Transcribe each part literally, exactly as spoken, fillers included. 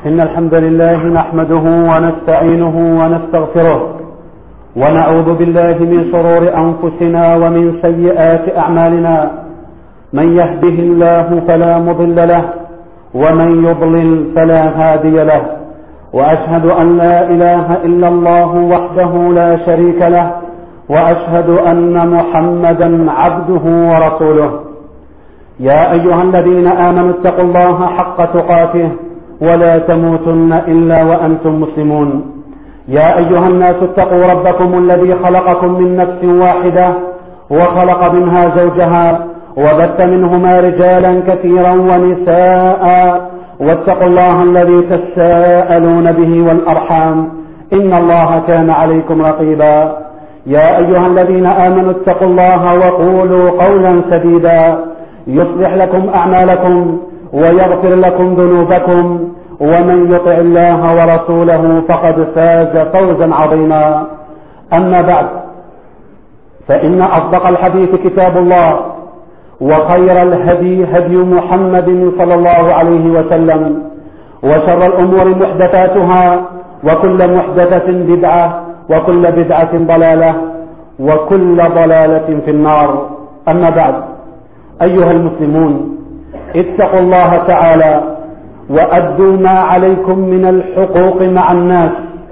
إن الحمد لله نحمده ونستعينه ونستغفره ونعوذ بالله من شرور أنفسنا ومن سيئات أعمالنا. من يهده الله فلا مضل له ومن يضلل فلا هادي له، وأشهد أن لا إله إلا الله وحده لا شريك له، وأشهد أن محمدا عبده ورسوله. يا أيها الذين آمنوا اتقوا الله حق تقاته ولا تموتن إلا وأنتم مسلمون. يا أيها الناس اتقوا ربكم الذي خلقكم من نفس واحدة وخلق منها زوجها وبث منهما رجالا كثيرا ونساء، واتقوا الله الذي تساءلون به والأرحام إن الله كان عليكم رقيبا. يا أيها الذين آمنوا اتقوا الله وقولوا قولا سديدا يصلح لكم أعمالكم ويغفر لكم ذنوبكم، ومن يطع الله ورسوله فقد فاز فوزا عظيما. أما بعد، فإن أصدق الحديث كتاب الله، وخير الهدي هدي محمد صلى الله عليه وسلم، وشر الأمور محدثاتها، وكل محدثة بدعة، وكل بدعة ضلالة، وكل ضلالة في النار. أما بعد، أيها المسلمون، اتقوا الله تعالى وأدوا ما عليكم من الحقوق مع الناس،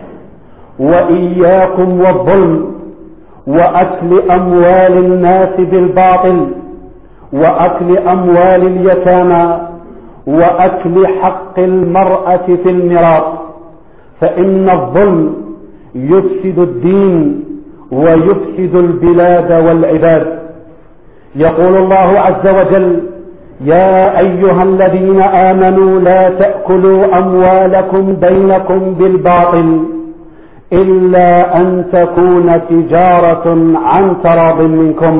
وإياكم والظلم وأكل أموال الناس بالباطل، وأكل أموال اليتامى، وأكل حق المرأة في الميراث، فإن الظلم يفسد الدين ويفسد البلاد والعباد. يقول الله عز وجل: يا أيها الذين آمنوا لا تأكلوا أموالكم بينكم بالباطل إلا أن تكون تجارة عن تراض منكم.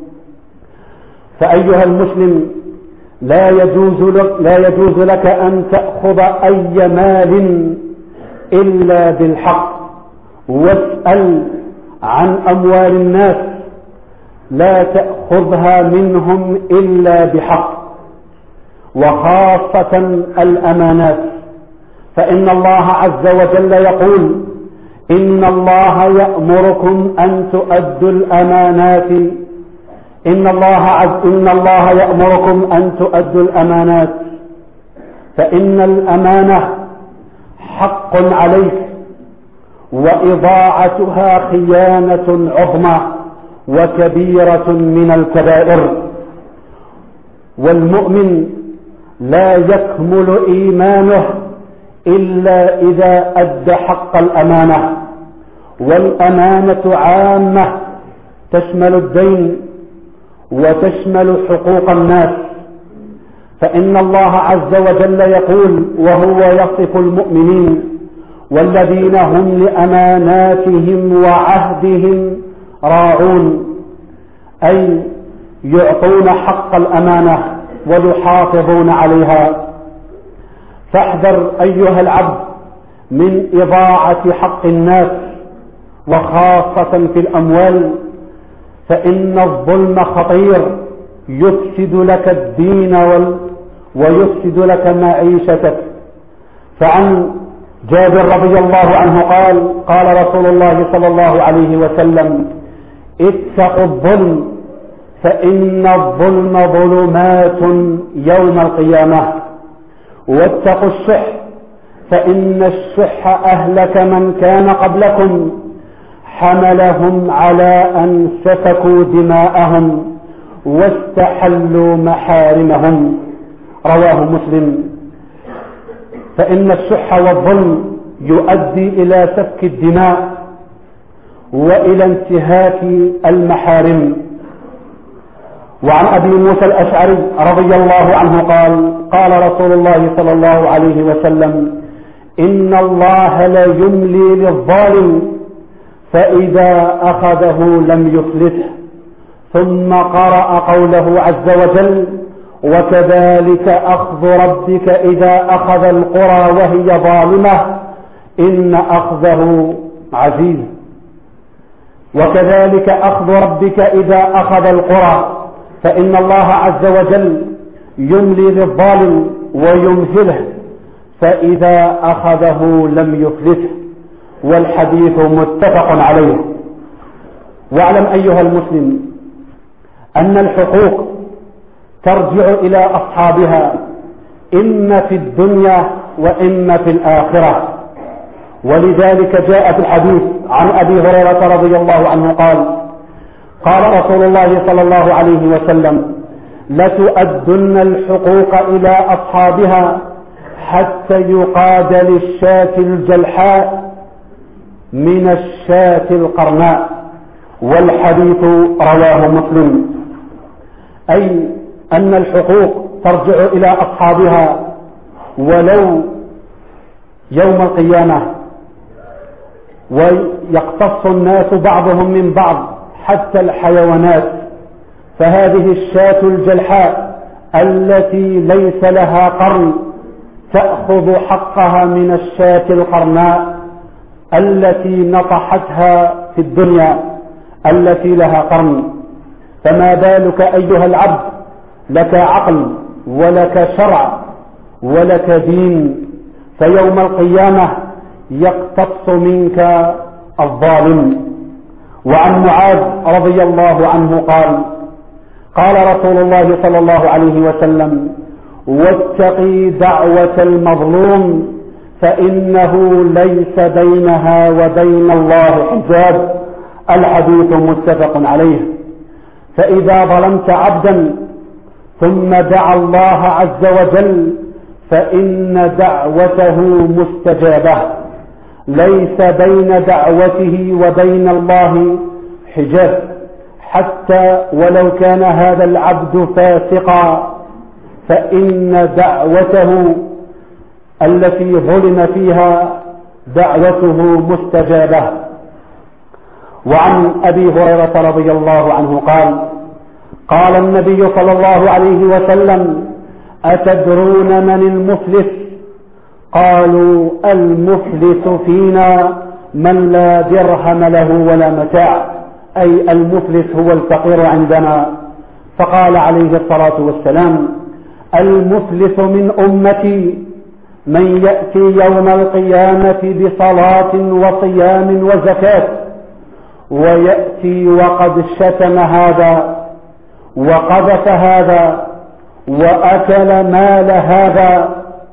فأيها المسلم، لا يجوز لك, لا يجوز لك أن تأخذ أي مال إلا بالحق، واسأل عن أموال الناس، لا تأخذها منهم إلا بحق، وخاصة الأمانات، فإن الله عز وجل يقول: إن الله يأمركم أن تؤدوا الأمانات إن الله عز إن الله يأمركم أن تؤدوا الأمانات فإن الأمانة حق عليك، وإضاعتها خيانة عظمى وكبيرة من الكبائر. والمؤمن لا يكمل إيمانه إلا إذا أدى حق الأمانة، والأمانة عامة تشمل الدين وتشمل حقوق الناس، فإن الله عز وجل يقول وهو يصف المؤمنين: والذين هم لأماناتهم وعهدهم راعون، أي يعطون حق الأمانة ويحافظون عليها. فاحذر أيها العبد من إضاعة حق الناس، وخاصة في الأموال، فإن الظلم خطير، يفسد لك الدين ويفسد لك معيشتك. فعن جابر رضي الله عنه قال: قال رسول الله صلى الله عليه وسلم: اتقوا الظلم، فإن الظلم ظلمات يوم القيامة، واتقوا الشح، فإن الشح أهلك من كان قبلكم، حملهم على أن سفكوا دماءهم واستحلوا محارمهم. رواه مسلم. فإن الشح والظلم يؤدي إلى سفك الدماء وإلى انتهاك المحارم. وعن أبي موسى الأشعري رضي الله عنه قال: قال رسول الله صلى الله عليه وسلم: إن الله لا يملي للظالم فإذا أخذه لم يفلته. ثم قرأ قوله عز وجل: وكذلك أخذ ربك إذا أخذ القرى وهي ظالمة إن أخذه عزيز. وكذلك أخذ ربك إذا أخذ القرى، فإن الله عز وجل يملي للظالم ويمهله، فإذا أخذه لم يفلته، والحديث متفق عليه. واعلم أيها المسلم أن الحقوق ترجع إلى أصحابها إما في الدنيا وإما في الآخرة، ولذلك جاء في الحديث عن أبي هريرة رضي الله عنه قال: قال رسول الله صلى الله عليه وسلم: لتؤدن الحقوق إلى أصحابها حتى يقاد للشاة الجلحاء من الشاة القرناء. والحديث رواه مسلم. أي أن الحقوق ترجع إلى أصحابها ولو يوم القيامة، ويقتص الناس بعضهم من بعض حتى الحيوانات. فهذه الشاة الجلحاء التي ليس لها قرن تأخذ حقها من الشاة القرناء التي نطحتها في الدنيا التي لها قرن. فما بالك أيها العبد لك عقل ولك شرع ولك دين، فيوم القيامة يقتص منك الظالم. وعن معاذ رضي الله عنه قال: قال رسول الله صلى الله عليه وسلم: واتقي دعوة المظلوم فإنه ليس بينها وبين الله حجاب. الحديث متفق عليه. فإذا ظلمت عبدا ثم دعا الله عز وجل فإن دعوته مستجابة، ليس بين دعوته وبين الله حجاب، حتى ولو كان هذا العبد فاسقا فإن دعوته التي ظلم فيها دعوته مستجابة. وعن أبي هريرة رضي الله عنه قال: قال النبي صلى الله عليه وسلم: أتدرون من المفلس؟ قالوا: المفلس فينا من لا درهم له ولا متاع، أي المفلس هو الفقير عندنا. فقال عليه الصلاة والسلام: المفلس من أمتي من يأتي يوم القيامة بصلاة وصيام وزكاة، ويأتي وقد شتم هذا وقذف هذا وأكل مال هذا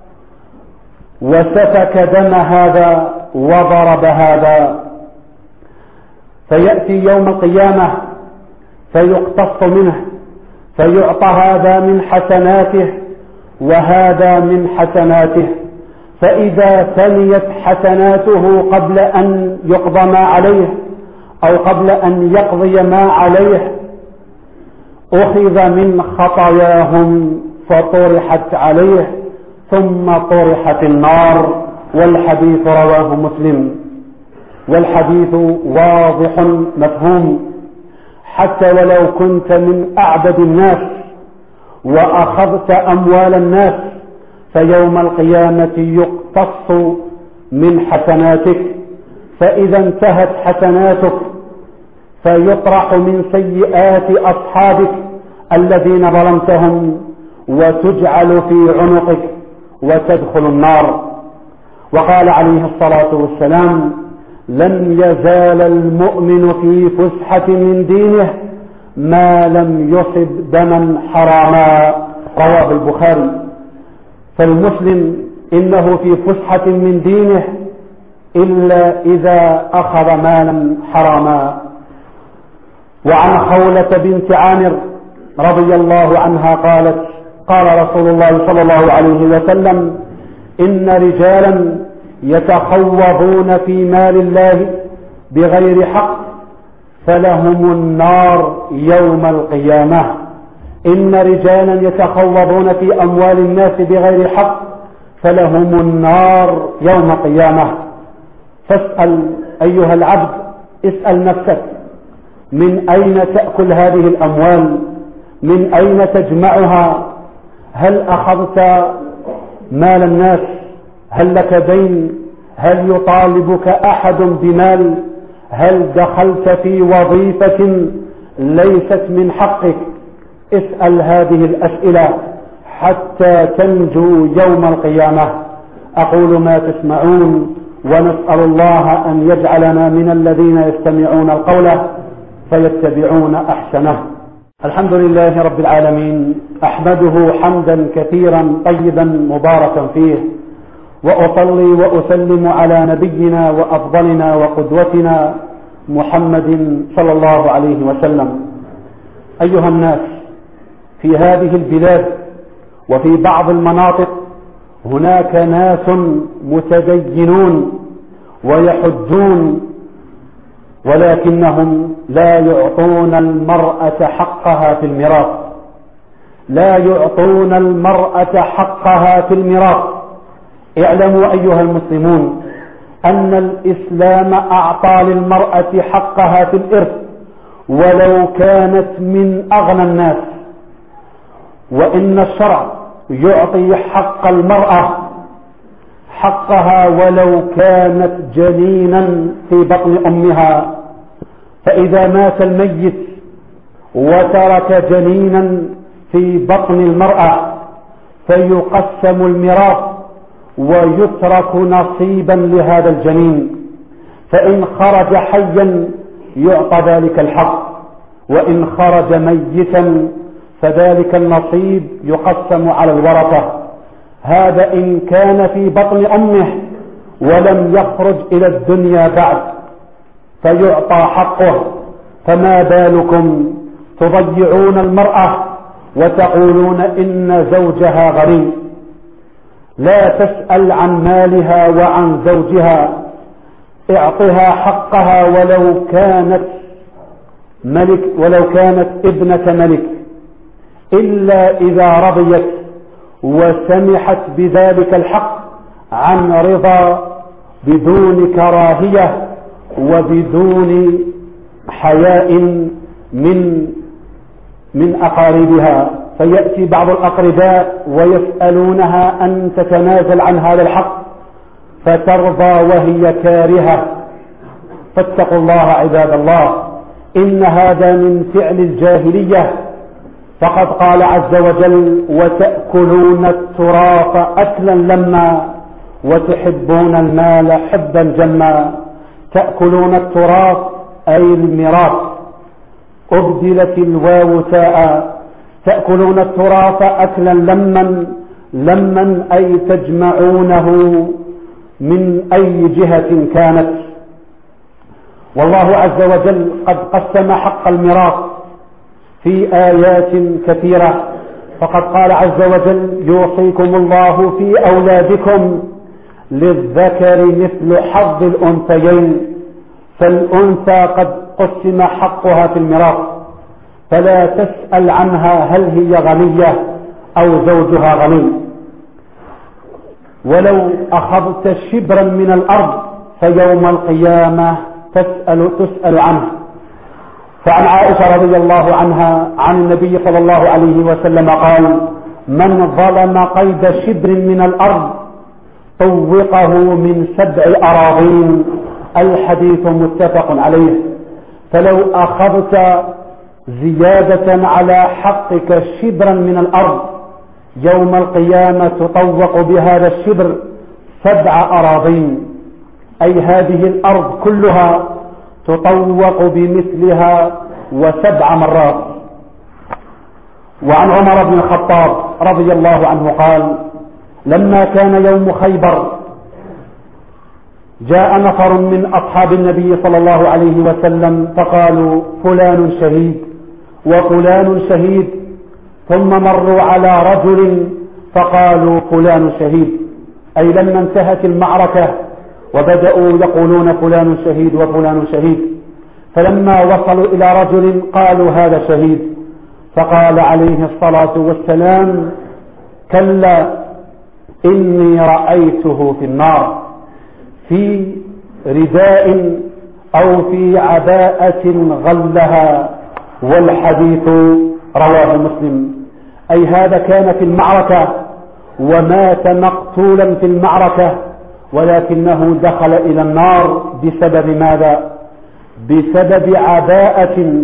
وسفك دم هذا وضرب هذا. فيأتي يوم القيامة فيقتص منه، فيعطى هذا من حسناته وهذا من حسناته. فإذا ثنيت حسناته قبل أن يقضى ما عليه أو قبل أن يقضي ما عليه أخذ من خطاياهم فطرحت عليه ثم طرحت النار. والحديث رواه مسلم. والحديث واضح مفهوم، حتى ولو كنت من أعبد الناس وأخذت أموال الناس فيوم القيامة يقتص من حسناتك، فإذا انتهت حسناتك فيطرح من سيئات أصحابك الذين ظلمتهم وتجعل في عنقك وتدخل النار. وقال عليه الصلاة والسلام: لن يزال المؤمن في فسحة من دينه ما لم يصب دما حراما. رواه البخاري. فالمسلم إنه في فسحة من دينه إلا إذا أخذ مالا حراما. وعن خولة بنت عامر رضي الله عنها قالت: قال رسول الله صلى الله عليه وسلم: إن رجالا يتخوضون في مال الله بغير حق فلهم النار يوم القيامة. إن رجالا يتخوضون في أموال الناس بغير حق فلهم النار يوم القيامة. فاسأل أيها العبد، اسأل نفسك: من أين تأكل هذه الأموال؟ من أين تجمعها؟ هل أخذت مال الناس؟ هل لك دين؟ هل يطالبك أحد بمال؟ هل دخلت في وظيفة ليست من حقك؟ اسأل هذه الأسئلة حتى تنجو يوم القيامة. أقول ما تسمعون، ونسأل الله أن يجعلنا من الذين يستمعون القول فيتبعون أحسنه. الحمد لله رب العالمين، أحمده حمدا كثيرا طيبا مباركا فيه، وأصلي وأسلم على نبينا وأفضلنا وقدوتنا محمد صلى الله عليه وسلم. أيها الناس، في هذه البلاد وفي بعض المناطق هناك ناس متدينون ويحجون، ولكنهم لا يعطون المرأة حقها في الميراث، لا يعطون المرأة حقها في الميراث. اعلموا أيها المسلمون أن الإسلام أعطى للمرأة حقها في الإرث ولو كانت من أغنى الناس، وإن الشرع يعطي حق المرأة حقها ولو كانت جنينا في بطن أمها. فإذا مات الميت وترك جنينا في بطن المرأة فيقسم الميراث ويترك نصيبا لهذا الجنين، فإن خرج حيا يعطى ذلك الحق، وإن خرج ميتا فذلك النصيب يقسم على الورثة. هذا إن كان في بطن أمه ولم يخرج إلى الدنيا بعد فيعطى حقه، فما بالكم تضيعون المرأة وتقولون إن زوجها غني؟ لا تسأل عن مالها وعن زوجها، اعطها حقها ولو كانت ملك ولو كانت ابنة ملك، إلا إذا رضيت وسمحت بذلك الحق عن رضا بدون كراهية وبدون حياء من من أقاربها. فيأتي بعض الأقرباء ويسألونها أن تتنازل عن هذا الحق فترضى وهي كارهة. فاتقوا الله عباد الله، إن هذا من فعل الجاهلية. فقد قال عز وجل: وتأكلون التراث أكلا لما وتحبون المال حبا جما. تأكلون التراث أي الميراث، أبدلت الواو تاء. تأكلون التراث أكلا لما، لما أي تجمعونه من أي جهة كانت. والله عز وجل قد قسم حق الميراث في آيات كثيرة، فقد قال عز وجل: يوصيكم الله في أولادكم للذكر مثل حظ الأنثيين. فالأنثى قد قسم حقها في الميراث، فلا تسأل عنها هل هي غنية أو زوجها غني. ولو أخذت شبرا من الأرض فيوم القيامة تسأل, تسأل عنه. فعن عائشة رضي الله عنها عن النبي صلى الله عليه وسلم قال: من ظلم قيد شبر من الأرض طوقه من سبع أراضين. الحديث متفق عليه. فلو أخذت زيادة على حقك شبرا من الأرض يوم القيامة تطوق بهذا الشبر سبع أراضين، أي هذه الأرض كلها تطوق بمثلها وسبع مرات. وعن عمر بن الخطاب رضي الله عنه قال: لما كان يوم خيبر جاء نفر من أصحاب النبي صلى الله عليه وسلم فقالوا: فلان شهيد وفلان شهيد، ثم مروا على رجل فقالوا: فلان شهيد، أي لما انتهت المعركة وبدأوا يقولون فلان شهيد وفلان شهيد، فلما وصلوا إلى رجل قالوا: هذا شهيد. فقال عليه الصلاة والسلام: كلا، إني رأيته في النار في رداء أو في عباءة غلها. والحديث رواه مسلم. أي هذا كان في المعركة ومات مقتولا في المعركة، ولكنه دخل إلى النار بسبب ماذا؟ بسبب عباءة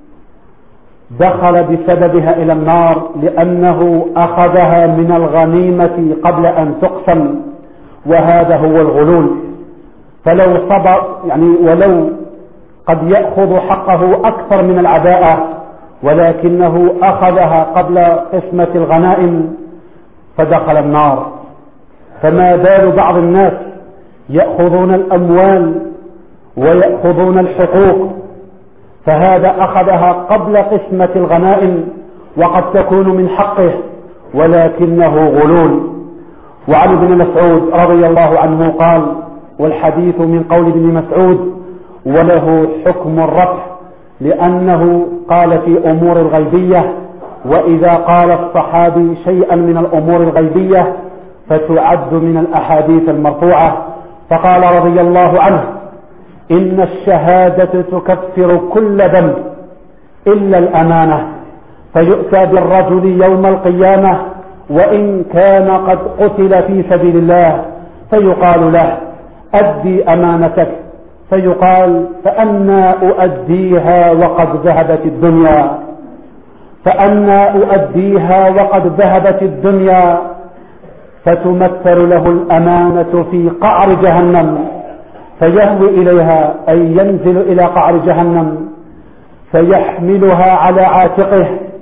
دخل بسببها إلى النار، لأنه أخذها من الغنيمة قبل أن تقسم، وهذا هو الغلول. فلو صبر يعني ولو قد يأخذ حقه أكثر من العباءة، ولكنه أخذها قبل قسمة الغنائم فدخل النار. فما بال بعض الناس يأخذون الأموال ويأخذون الحقوق، فهذا أخذها قبل قسمة الغنائم وقد تكون من حقه ولكنه غلول. وعن ابن مسعود رضي الله عنه قال، والحديث من قول ابن مسعود وله حكم الرفع لأنه قال في أمور الغيبية، وإذا قال الصحابي شيئا من الأمور الغيبية فتعد من الأحاديث المرفوعة. فقال رضي الله عنه: إن الشهادة تكفر كل ذنب إلا الأمانة، فيؤتى بالرجل يوم القيامة وإن كان قد قتل في سبيل الله فيقال له: أدي أمانتك، فيقال: فأنا أؤديها وقد ذهبت الدنيا فأنا أؤديها وقد ذهبت الدنيا فتمثل له الأمانة في قعر جهنم، فيهوي إليها أي ينزل إلى قعر جهنم فيحملها على عاتقه،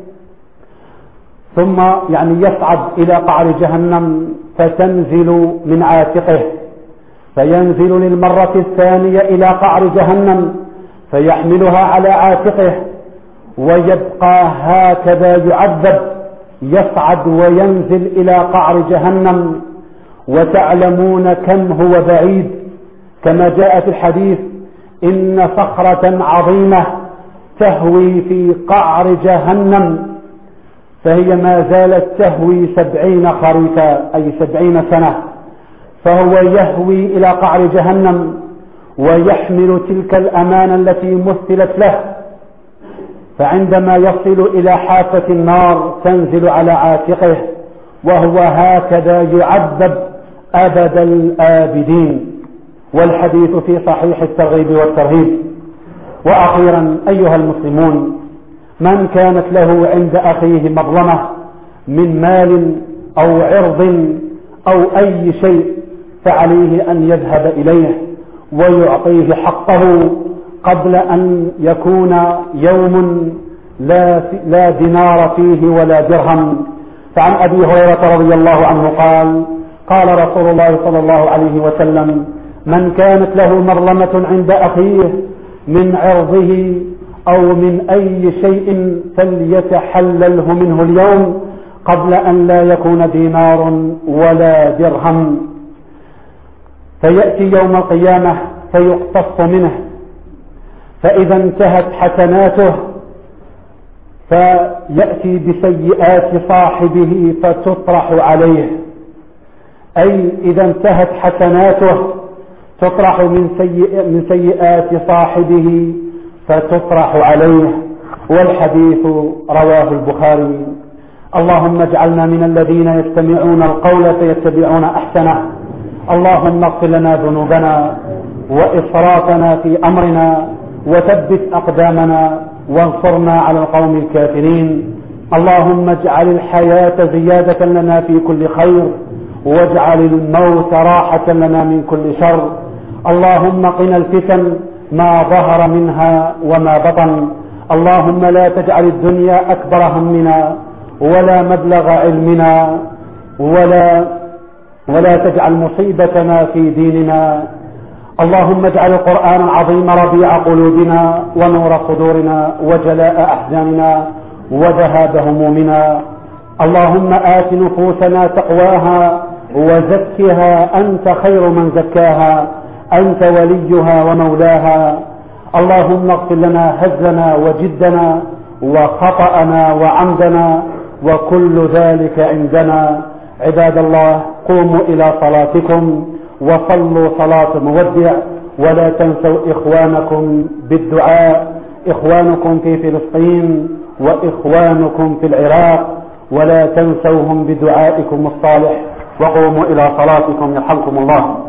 ثم يعني يصعد إلى قعر جهنم فتنزل من عاتقه، فينزل للمرة الثانية إلى قعر جهنم فيحملها على عاتقه، ويبقى هكذا يعذب يصعد وينزل إلى قعر جهنم. وتعلمون كم هو بعيد، كما جاء في الحديث: إن صخرة عظيمة تهوي في قعر جهنم، فهي ما زالت تهوي سبعين خريفا أي سبعين سنة، فهو يهوي إلى قعر جهنم ويحمل تلك الأمانة التي مثلت له، فعندما يصل إلى حافة النار تنزل على عاتقه، وهو هكذا يعذب أبد الآبدين. والحديث في صحيح الترغيب والترهيب. وأخيرا أيها المسلمون، من كانت له عند أخيه مظلمة من مال أو عرض أو أي شيء فعليه أن يذهب إليه ويعطيه حقه قبل أن يكون يوم لا, لا دينار فيه ولا درهم. فعن أبي هريرة رضي الله عنه قال: قال رسول الله صلى الله عليه وسلم: من كانت له مظلمة عند أخيه من عرضه أو من أي شيء فليتحلله منه اليوم قبل أن لا يكون دينار ولا درهم. فيأتي يوم القيامة فيقتص منه، فإذا انتهت حسناته فيأتي بسيئات صاحبه فتطرح عليه، أي إذا انتهت حسناته تطرح من, سيئ من سيئات صاحبه فتطرح عليه. والحديث رواه البخاري. اللهم اجعلنا من الذين يستمعون القول فيتبعون أحسنه. اللهم اغفر لنا ذنوبنا وإسرافنا في أمرنا وثبت أقدامنا وانصرنا على القوم الكافرين. اللهم اجعل الحياة زيادة لنا في كل خير واجعل الموت راحة لنا من كل شر. اللهم قنا الفتن ما ظهر منها وما بطن. اللهم لا تجعل الدنيا أكبر همنا ولا مبلغ علمنا ولا ولا تجعل مصيبتنا في ديننا. اللهم اجعل القرآن العظيم ربيع قلوبنا ونور صدورنا وجلاء أحزاننا وذهاب همومنا. اللهم آت نفوسنا تقواها وزكها أنت خير من زكاها، أنت وليها ومولاها. اللهم اغفر لنا هزنا وجدنا وخطأنا وعمدنا وكل ذلك عندنا. عباد الله، قوموا إلى صلاتكم وصلوا صلاة مودع، ولا تنسوا إخوانكم بالدعاء، إخوانكم في فلسطين وإخوانكم في العراق، ولا تنسوهم بدعائكم الصالح. وقوموا إلى صلاتكم يرحمكم الله.